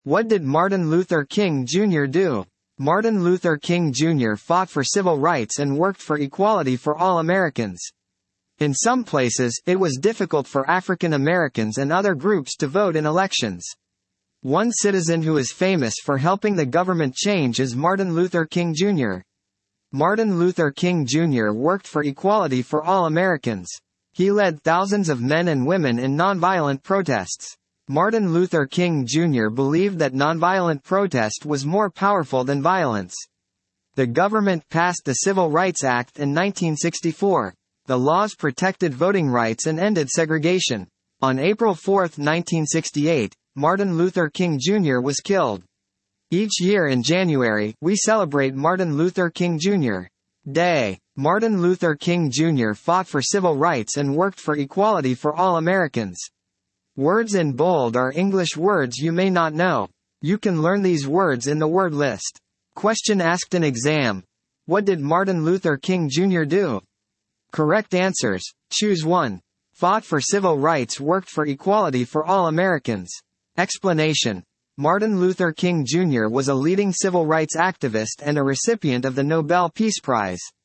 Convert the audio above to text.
What did Martin Luther King Jr. do? Martin Luther King Jr. fought for civil rights and worked for equality for all Americans. In some places, it was difficult for African Americans and other groups to vote in elections. One citizen who is famous for helping the government change is Martin Luther King Jr. Martin Luther King Jr. worked for equality for all Americans. He led thousands of men and women in nonviolent protests. Martin Luther King Jr. believed that nonviolent protest was more powerful than violence. The government passed the Civil Rights Act in 1964. The laws protected voting rights and ended segregation. On April 4, 1968, Martin Luther King Jr. was killed. Each year in January, we celebrate Martin Luther King Jr. Day. Martin Luther King Jr. fought for civil rights and worked for equality for all Americans. Words in bold are English words you may not know. You can learn these words in the word list. Question asked in exam. What did Martin Luther King Jr. do? Correct answers. Choose 1. Fought for civil rights, worked for equality for all Americans. Explanation. Martin Luther King Jr. was a leading civil rights activist and a recipient of the Nobel Peace Prize.